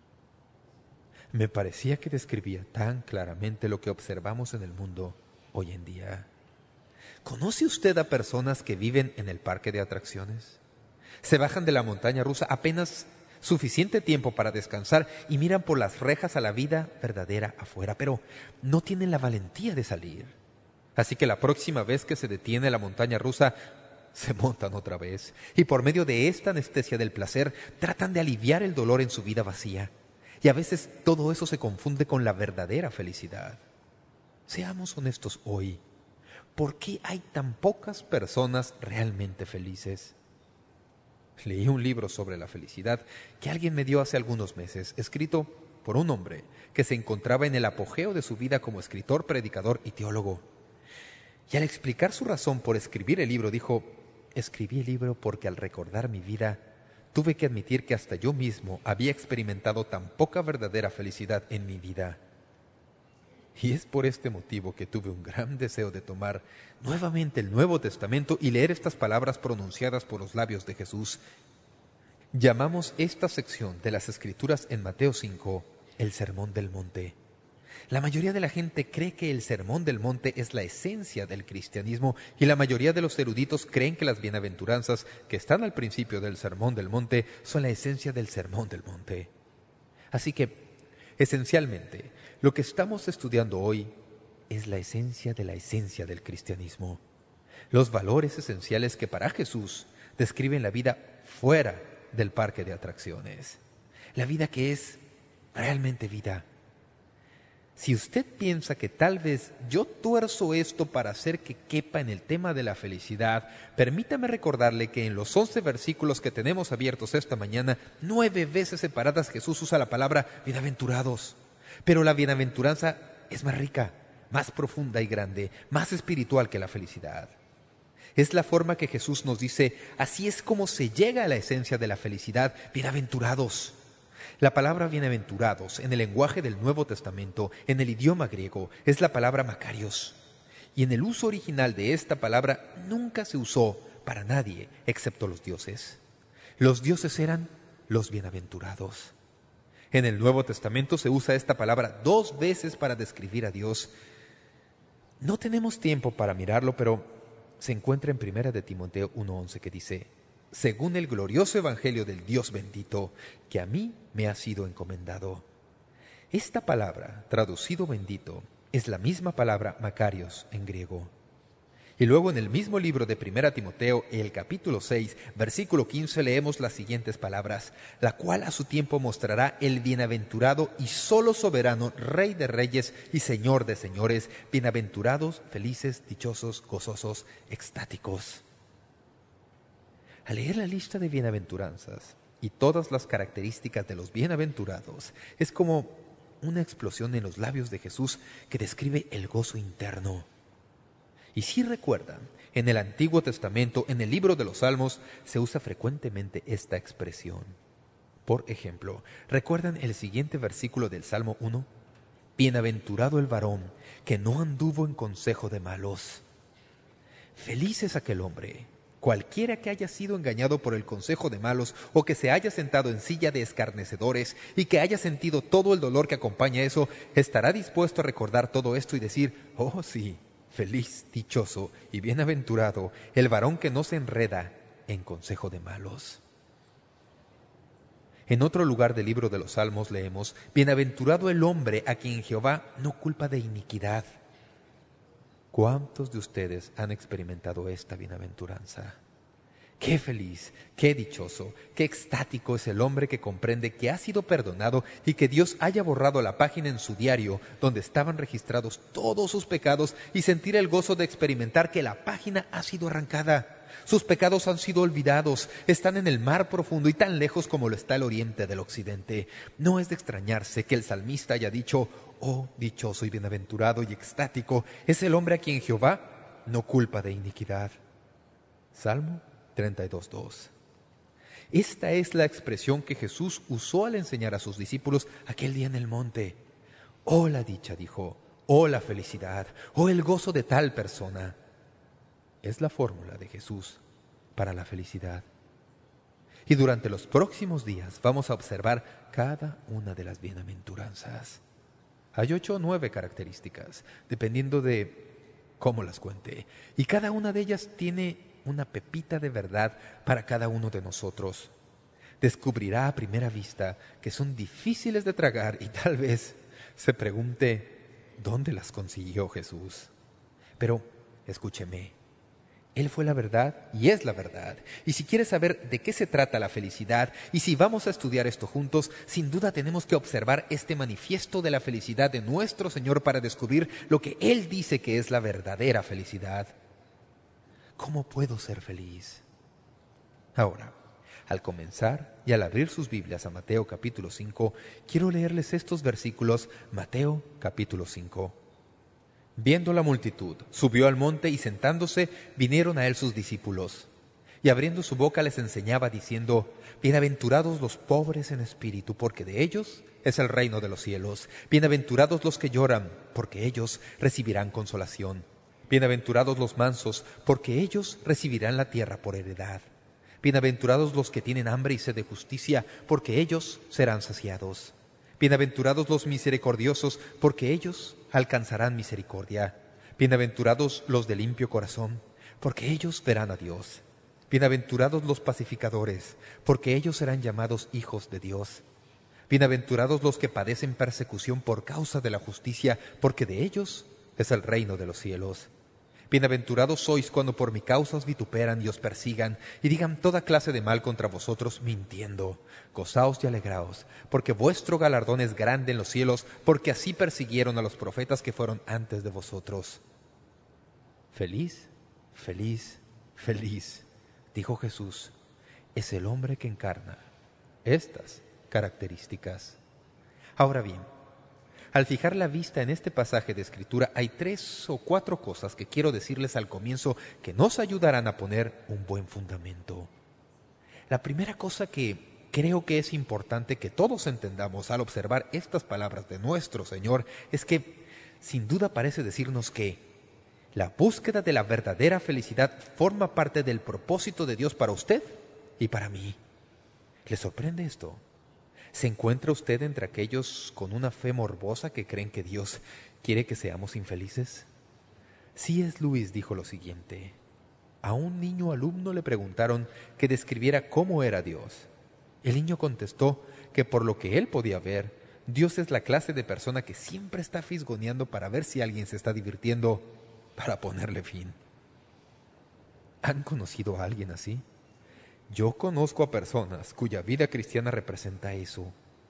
Me parecía que describía tan claramente lo que observamos en el mundo hoy en día. ¿Conoce usted a personas que viven en el parque de atracciones? Se bajan de la montaña rusa apenas suficiente tiempo para descansar y miran por las rejas a la vida verdadera afuera, pero no tienen la valentía de salir. Así que la próxima vez que se detiene la montaña rusa, se montan otra vez. Y por medio de esta anestesia del placer, tratan de aliviar el dolor en su vida vacía. Y a veces todo eso se confunde con la verdadera felicidad. Seamos honestos hoy. ¿Por qué hay tan pocas personas realmente felices? Leí un libro sobre la felicidad que alguien me dio hace algunos meses, escrito por un hombre que se encontraba en el apogeo de su vida como escritor, predicador y teólogo. Y al explicar su razón por escribir el libro, dijo, escribí el libro porque al recordar mi vida, tuve que admitir que hasta yo mismo había experimentado tan poca verdadera felicidad en mi vida. Y es por este motivo que tuve un gran deseo de tomar nuevamente el Nuevo Testamento y leer estas palabras pronunciadas por los labios de Jesús. Llamamos esta sección de las Escrituras en Mateo cinco, el Sermón del Monte. La mayoría de la gente cree que el Sermón del Monte es la esencia del cristianismo y la mayoría de los eruditos creen que las bienaventuranzas que están al principio del Sermón del Monte son la esencia del Sermón del Monte. Así que, esencialmente, lo que estamos estudiando hoy es la esencia de la esencia del cristianismo. Los valores esenciales que para Jesús describen la vida fuera del parque de atracciones. La vida que es realmente vida. Si usted piensa que tal vez yo tuerzo esto para hacer que quepa en el tema de la felicidad, permítame recordarle que en los once versículos que tenemos abiertos esta mañana, nueve veces separadas Jesús usa la palabra bienaventurados. Pero la bienaventuranza es más rica, más profunda y grande, más espiritual que la felicidad. Es la forma que Jesús nos dice, así es como se llega a la esencia de la felicidad, bienaventurados. La palabra bienaventurados en el lenguaje del Nuevo Testamento, en el idioma griego, es la palabra makarios. Y en el uso original de esta palabra nunca se usó para nadie excepto los dioses. Los dioses eran los bienaventurados. En el Nuevo Testamento se usa esta palabra dos veces para describir a Dios. No tenemos tiempo para mirarlo, pero se encuentra en Primera de Timoteo uno once que dice: según el glorioso evangelio del Dios bendito, que a mí me ha sido encomendado. Esta palabra, traducido bendito, es la misma palabra Makarios en griego. Y luego en el mismo libro de Primera Timoteo, el capítulo seis, versículo quince, leemos las siguientes palabras: la cual a su tiempo mostrará el bienaventurado y solo soberano, Rey de reyes y Señor de señores, bienaventurados, felices, dichosos, gozosos, extáticos. Al leer la lista de bienaventuranzas y todas las características de los bienaventurados, es como una explosión en los labios de Jesús que describe el gozo interno. Y si recuerdan, en el Antiguo Testamento, en el libro de los Salmos, se usa frecuentemente esta expresión. Por ejemplo, ¿recuerdan el siguiente versículo del Salmo uno? Bienaventurado el varón que no anduvo en consejo de malos. Feliz es aquel hombre, cualquiera que haya sido engañado por el consejo de malos o que se haya sentado en silla de escarnecedores y que haya sentido todo el dolor que acompaña eso, estará dispuesto a recordar todo esto y decir: oh sí, feliz, dichoso y bienaventurado el varón que no se enreda en consejo de malos. En otro lugar del libro de los Salmos leemos: bienaventurado el hombre a quien Jehová no culpa de iniquidad. ¿Cuántos de ustedes han experimentado esta bienaventuranza? Qué feliz, qué dichoso, qué extático es el hombre que comprende que ha sido perdonado y que Dios haya borrado la página en su diario donde estaban registrados todos sus pecados, y sentir el gozo de experimentar que la página ha sido arrancada. Sus pecados han sido olvidados, están en el mar profundo y tan lejos como lo está el oriente del occidente. No es de extrañarse que el salmista haya dicho: oh, dichoso y bienaventurado y extático es el hombre a quien Jehová no culpa de iniquidad. Salmo treinta y dos, dos. Esta es la expresión que Jesús usó al enseñar a sus discípulos aquel día en el monte. Oh, la dicha, dijo, oh, la felicidad, oh, el gozo de tal persona. Es la fórmula de Jesús para la felicidad. Y durante los próximos días vamos a observar cada una de las bienaventuranzas. Hay ocho o nueve características, dependiendo de cómo las cuente. Y cada una de ellas tiene una pepita de verdad para cada uno de nosotros. Descubrirá a primera vista que son difíciles de tragar y tal vez se pregunte ¿dónde las consiguió Jesús? Pero escúcheme, Él fue la verdad y es la verdad. Y si quieres saber de qué se trata la felicidad y si vamos a estudiar esto juntos, sin duda tenemos que observar este manifiesto de la felicidad de nuestro Señor para descubrir lo que Él dice que es la verdadera felicidad. ¿Cómo puedo ser feliz? Ahora, al comenzar y al abrir sus Biblias a Mateo capítulo cinco, quiero leerles estos versículos. Mateo capítulo cinco. Viendo la multitud, subió al monte y sentándose, vinieron a él sus discípulos. Y abriendo su boca les enseñaba diciendo: bienaventurados los pobres en espíritu, porque de ellos es el reino de los cielos. Bienaventurados los que lloran, porque ellos recibirán consolación. Bienaventurados los mansos, porque ellos recibirán la tierra por heredad. Bienaventurados los que tienen hambre y sed de justicia, porque ellos serán saciados. Bienaventurados los misericordiosos, porque ellos alcanzarán misericordia. Bienaventurados los de limpio corazón, porque ellos verán a Dios. Bienaventurados los pacificadores, porque ellos serán llamados hijos de Dios. Bienaventurados los que padecen persecución por causa de la justicia, porque de ellos es el reino de los cielos. Bienaventurados sois cuando por mi causa os vituperan y os persigan y digan toda clase de mal contra vosotros mintiendo. Gozaos y alegraos, porque vuestro galardón es grande en los cielos, porque así persiguieron a los profetas que fueron antes de vosotros. Feliz, feliz, feliz, dijo Jesús, es el hombre que encarna estas características. Ahora bien, al fijar la vista en este pasaje de Escritura, hay tres o cuatro cosas que quiero decirles al comienzo que nos ayudarán a poner un buen fundamento. La primera cosa que creo que es importante que todos entendamos al observar estas palabras de nuestro Señor es que, sin duda, parece decirnos que la búsqueda de la verdadera felicidad forma parte del propósito de Dios para usted y para mí. ¿Le sorprende esto? ¿Se encuentra usted entre aquellos con una fe morbosa que creen que Dios quiere que seamos infelices? C S Lewis dijo lo siguiente: a un niño alumno le preguntaron que describiera cómo era Dios. El niño contestó que por lo que él podía ver, Dios es la clase de persona que siempre está fisgoneando para ver si alguien se está divirtiendo para ponerle fin. ¿Han conocido a alguien así? Yo conozco a personas cuya vida cristiana representa eso.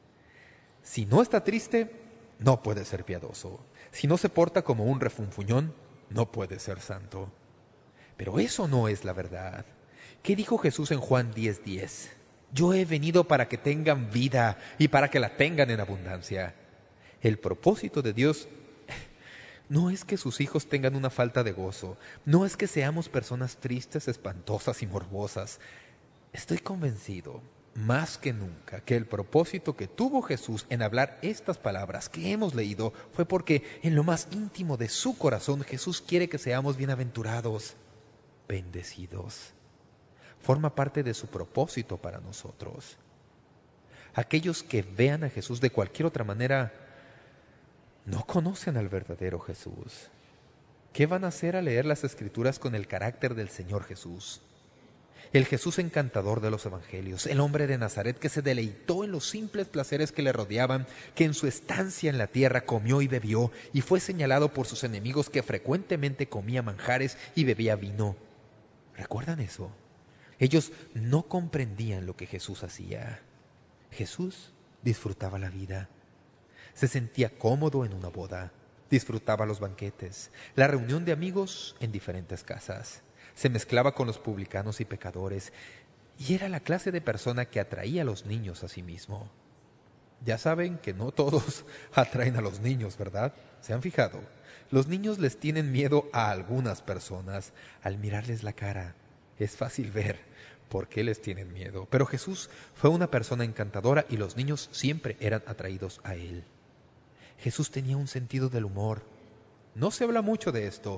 Si no está triste, no puede ser piadoso. Si no se porta como un refunfuñón, no puede ser santo. Pero eso no es la verdad. ¿Qué dijo Jesús en Juan diez diez? Yo he venido para que tengan vida y para que la tengan en abundancia. El propósito de Dios no es que sus hijos tengan una falta de gozo. No es que seamos personas tristes, espantosas y morbosas. Estoy convencido, más que nunca, que el propósito que tuvo Jesús en hablar estas palabras que hemos leído fue porque en lo más íntimo de su corazón Jesús quiere que seamos bienaventurados, bendecidos. Forma parte de su propósito para nosotros. Aquellos que vean a Jesús de cualquier otra manera no conocen al verdadero Jesús. ¿Qué van a hacer al leer las Escrituras con el carácter del Señor Jesús? El Jesús encantador de los Evangelios, el hombre de Nazaret que se deleitó en los simples placeres que le rodeaban, que en su estancia en la tierra comió y bebió, y fue señalado por sus enemigos que frecuentemente comía manjares y bebía vino. ¿Recuerdan eso? Ellos no comprendían lo que Jesús hacía. Jesús disfrutaba la vida. Se sentía cómodo en una boda. Disfrutaba los banquetes, la reunión de amigos en diferentes casas. Se mezclaba con los publicanos y pecadores, y era la clase de persona que atraía a los niños a sí mismo. Ya saben que no todos atraen a los niños, ¿verdad? ¿Se han fijado? Los niños les tienen miedo a algunas personas al mirarles la cara. Es fácil ver por qué les tienen miedo. Pero Jesús fue una persona encantadora y los niños siempre eran atraídos a Él. Jesús tenía un sentido del humor. No se habla mucho de esto.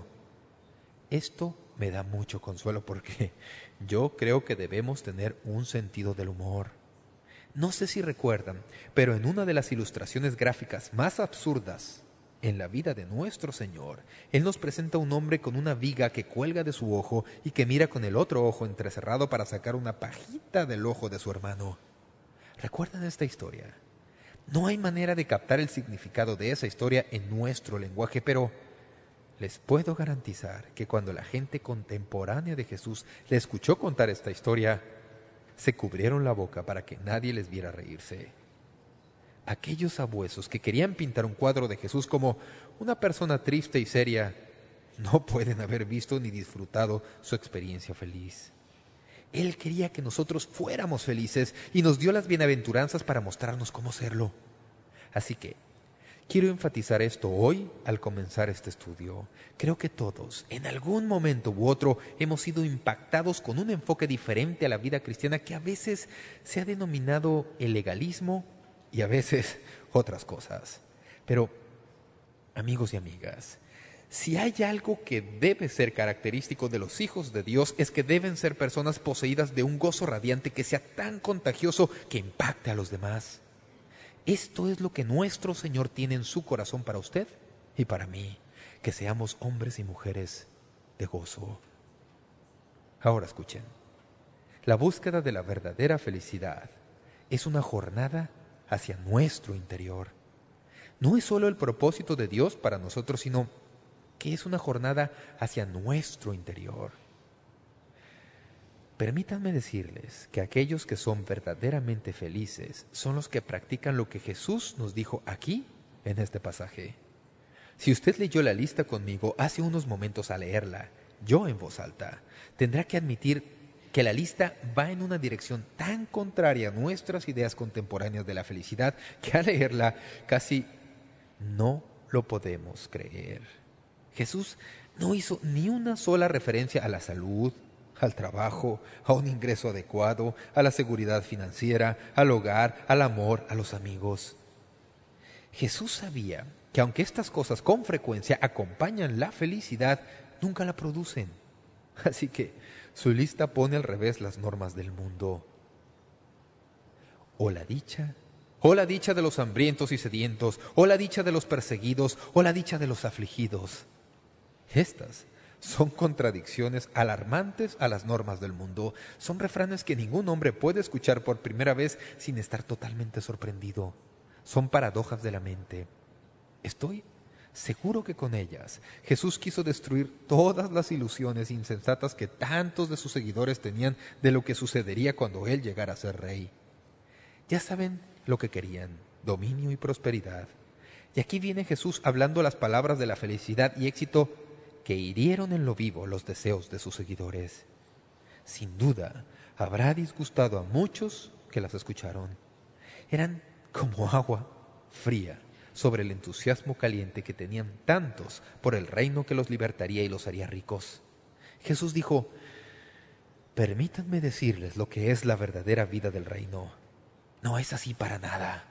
Esto me da mucho consuelo porque yo creo que debemos tener un sentido del humor. No sé si recuerdan, pero en una de las ilustraciones gráficas más absurdas en la vida de nuestro Señor, Él nos presenta un hombre con una viga que cuelga de su ojo y que mira con el otro ojo entrecerrado para sacar una pajita del ojo de su hermano. ¿Recuerdan esta historia? No hay manera de captar el significado de esa historia en nuestro lenguaje, pero les puedo garantizar que cuando la gente contemporánea de Jesús le escuchó contar esta historia, se cubrieron la boca para que nadie les viera reírse. Aquellos sabuesos que querían pintar un cuadro de Jesús como una persona triste y seria, no pueden haber visto ni disfrutado su experiencia feliz. Él quería que nosotros fuéramos felices y nos dio las bienaventuranzas para mostrarnos cómo serlo. Así que quiero enfatizar esto hoy al comenzar este estudio. Creo que todos, en algún momento u otro, hemos sido impactados con un enfoque diferente a la vida cristiana que a veces se ha denominado el legalismo y a veces otras cosas. Pero, amigos y amigas, si hay algo que debe ser característico de los hijos de Dios es que deben ser personas poseídas de un gozo radiante que sea tan contagioso que impacte a los demás. Esto es lo que nuestro Señor tiene en su corazón para usted y para mí, que seamos hombres y mujeres de gozo. Ahora escuchen, la búsqueda de la verdadera felicidad es una jornada hacia nuestro interior. No es solo el propósito de Dios para nosotros, sino que es una jornada hacia nuestro interior. Permítanme decirles que aquellos que son verdaderamente felices son los que practican lo que Jesús nos dijo aquí en este pasaje. Si usted leyó la lista conmigo hace unos momentos al leerla, yo en voz alta, tendrá que admitir que la lista va en una dirección tan contraria a nuestras ideas contemporáneas de la felicidad que al leerla casi no lo podemos creer. Jesús no hizo ni una sola referencia a la salud, al trabajo, a un ingreso adecuado, a la seguridad financiera, al hogar, al amor, a los amigos. Jesús sabía que aunque estas cosas con frecuencia acompañan la felicidad, nunca la producen. Así que su lista pone al revés las normas del mundo. O la dicha, o la dicha de los hambrientos y sedientos, o la dicha de los perseguidos, o la dicha de los afligidos. Estas son contradicciones alarmantes a las normas del mundo. Son refranes que ningún hombre puede escuchar por primera vez sin estar totalmente sorprendido. Son paradojas de la mente. Estoy seguro que con ellas Jesús quiso destruir todas las ilusiones insensatas que tantos de sus seguidores tenían de lo que sucedería cuando Él llegara a ser rey. Ya saben lo que querían: dominio y prosperidad. Y aquí viene Jesús hablando las palabras de la felicidad y éxito que hirieron en lo vivo los deseos de sus seguidores. Sin duda, habrá disgustado a muchos que las escucharon. Eran como agua fría sobre el entusiasmo caliente que tenían tantos por el reino que los libertaría y los haría ricos. Jesús dijo: permítanme decirles lo que es la verdadera vida del reino. No es así para nada.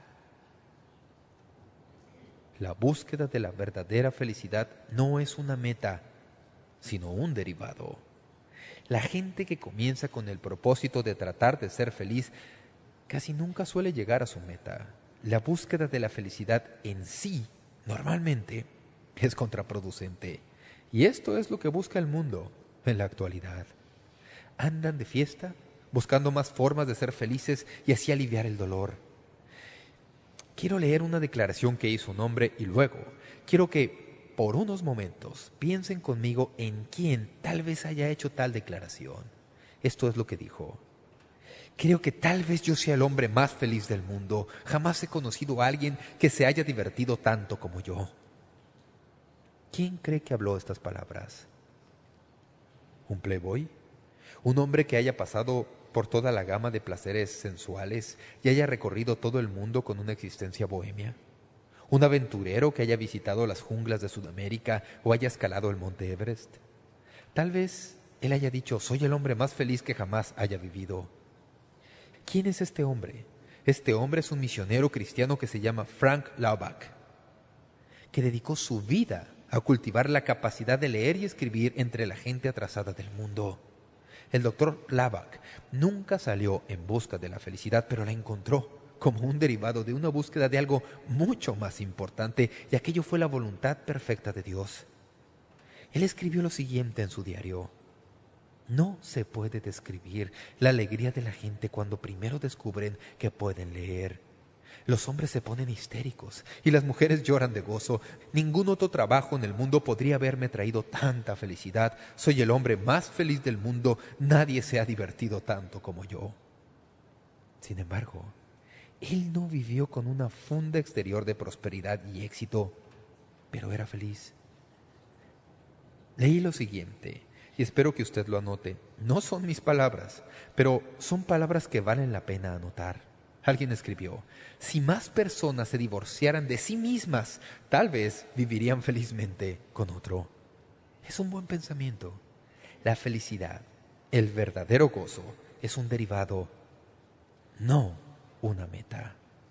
La búsqueda de la verdadera felicidad no es una meta, sino un derivado. La gente que comienza con el propósito de tratar de ser feliz casi nunca suele llegar a su meta. La búsqueda de la felicidad en sí, normalmente, es contraproducente. Y esto es lo que busca el mundo en la actualidad. Andan de fiesta, buscando más formas de ser felices y así aliviar el dolor. Quiero leer una declaración que hizo un hombre y luego quiero que por unos momentos piensen conmigo en quién tal vez haya hecho tal declaración. Esto es lo que dijo: creo que tal vez yo sea el hombre más feliz del mundo. Jamás he conocido a alguien que se haya divertido tanto como yo. ¿Quién cree que habló estas palabras? ¿Un playboy? ¿Un hombre que haya pasado por toda la gama de placeres sensuales y haya recorrido todo el mundo con una existencia bohemia? ¿Un aventurero que haya visitado las junglas de Sudamérica o haya escalado el monte Everest? Tal vez él haya dicho: soy el hombre más feliz que jamás haya vivido. ¿Quién es este hombre? Este hombre es un misionero cristiano que se llama Frank Laubach, que dedicó su vida a cultivar la capacidad de leer y escribir entre la gente atrasada del mundo. El doctor Laubach nunca salió en busca de la felicidad, pero la encontró como un derivado de una búsqueda de algo mucho más importante, y aquello fue la voluntad perfecta de Dios. Él escribió lo siguiente en su diario: no se puede describir la alegría de la gente cuando primero descubren que pueden leer. Los hombres se ponen histéricos y las mujeres lloran de gozo. Ningún otro trabajo en el mundo podría haberme traído tanta felicidad. Soy el hombre más feliz del mundo. Nadie se ha divertido tanto como yo. Sin embargo, él no vivió con una funda exterior de prosperidad y éxito, pero era feliz. Leí lo siguiente y espero que usted lo anote. No son mis palabras, pero son palabras que valen la pena anotar. Alguien escribió: si más personas se divorciaran de sí mismas, tal vez vivirían felizmente con otro. Es un buen pensamiento. La felicidad, el verdadero gozo, es un derivado, no una meta.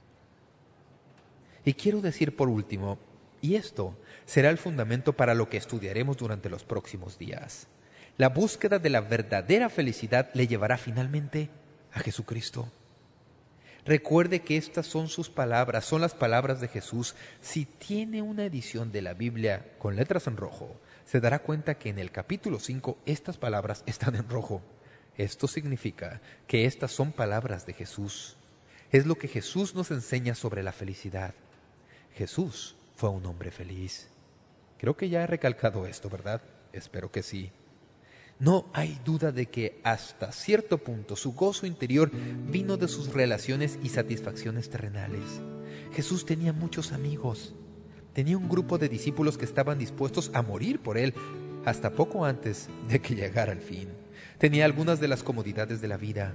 Y quiero decir por último, y esto será el fundamento para lo que estudiaremos durante los próximos días: la búsqueda de la verdadera felicidad le llevará finalmente a Jesucristo. Recuerde que estas son sus palabras, son las palabras de Jesús. Si tiene una edición de la Biblia con letras en rojo, se dará cuenta que en el capítulo cinco estas palabras están en rojo. Esto significa que estas son palabras de Jesús. Es lo que Jesús nos enseña sobre la felicidad. Jesús fue un hombre feliz. Creo que ya he recalcado esto, ¿verdad? Espero que sí. No hay duda de que hasta cierto punto su gozo interior vino de sus relaciones y satisfacciones terrenales. Jesús tenía muchos amigos. Tenía un grupo de discípulos que estaban dispuestos a morir por él hasta poco antes de que llegara el fin. Tenía algunas de las comodidades de la vida.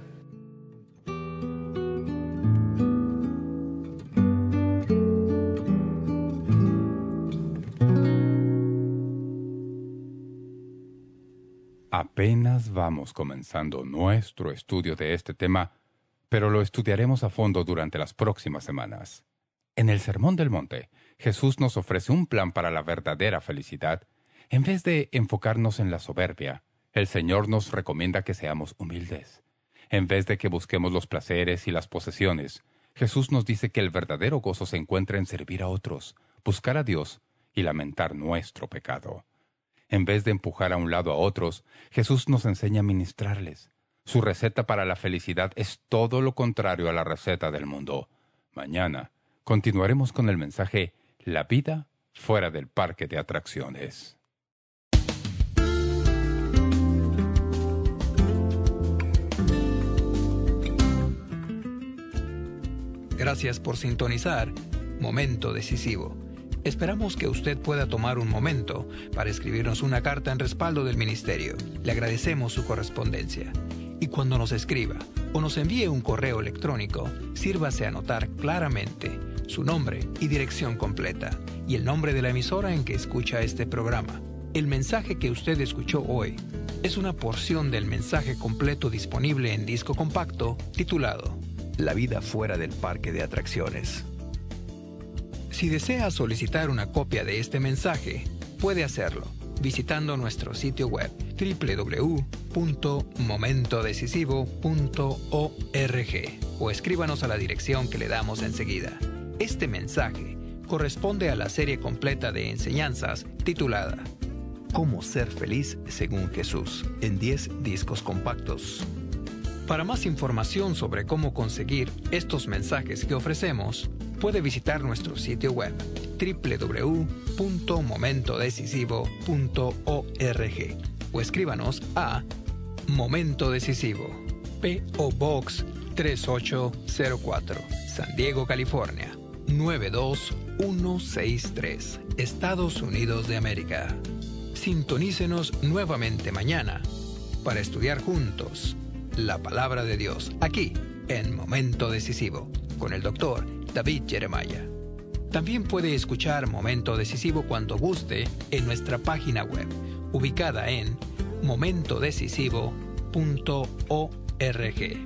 Apenas vamos comenzando nuestro estudio de este tema, pero lo estudiaremos a fondo durante las próximas semanas. En el Sermón del Monte, Jesús nos ofrece un plan para la verdadera felicidad. En vez de enfocarnos en la soberbia, el Señor nos recomienda que seamos humildes. En vez de que busquemos los placeres y las posesiones, Jesús nos dice que el verdadero gozo se encuentra en servir a otros, buscar a Dios y lamentar nuestro pecado. En vez de empujar a un lado a otros, Jesús nos enseña a ministrarles. Su receta para la felicidad es todo lo contrario a la receta del mundo. Mañana continuaremos con el mensaje La vida fuera del parque de atracciones. Gracias por sintonizar Momento Decisivo. Esperamos que usted pueda tomar un momento para escribirnos una carta en respaldo del ministerio. Le agradecemos su correspondencia. Y cuando nos escriba o nos envíe un correo electrónico, sírvase a anotar claramente su nombre y dirección completa y el nombre de la emisora en que escucha este programa. El mensaje que usted escuchó hoy es una porción del mensaje completo disponible en disco compacto titulado La vida fuera del parque de atracciones. Si desea solicitar una copia de este mensaje, puede hacerlo visitando nuestro sitio web doble u doble u doble u punto momento decisivo punto org o escríbanos a la dirección que le damos enseguida. Este mensaje corresponde a la serie completa de enseñanzas titulada Cómo ser feliz según Jesús, en diez discos compactos. Para más información sobre cómo conseguir estos mensajes que ofrecemos, puede visitar nuestro sitio web doble u doble u doble u punto momento decisivo punto org o escríbanos a Momento Decisivo, P O Box tres ocho cero cuatro, San Diego, California, nueve dos uno seis tres, Estados Unidos de América. Sintonícenos nuevamente mañana para estudiar juntos la Palabra de Dios, aquí en Momento Decisivo, con el doctor David Jeremiah. También puede escuchar Momento Decisivo cuando guste en nuestra página web, ubicada en momento decisivo punto org.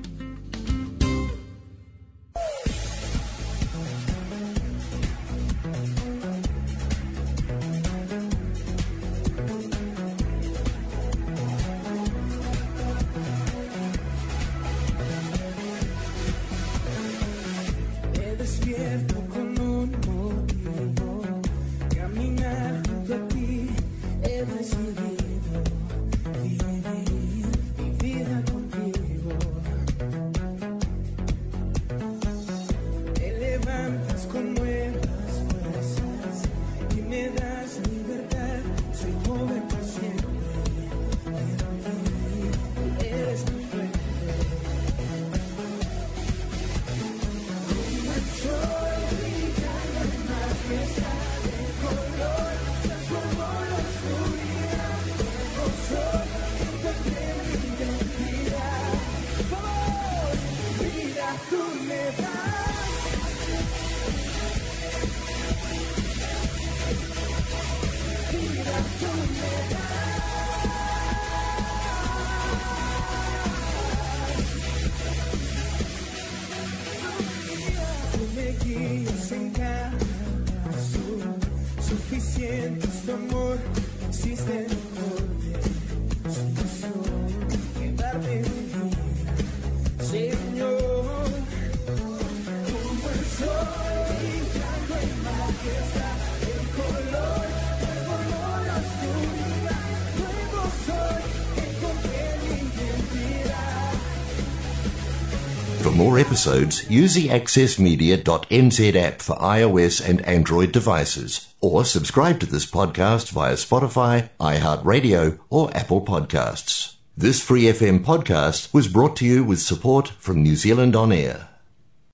Suficiente su amor, existe mejor solución que darme mi vida, Señor. Como el sol brillando en majestad, el color del color oscuridad, nuevo soy, encontré mi identidad. For more episodes, use the access media dot n z app for iOS and Android devices, or subscribe to this podcast via Spotify, iHeartRadio, or Apple Podcasts. This Free F M podcast was brought to you with support from New Zealand On Air.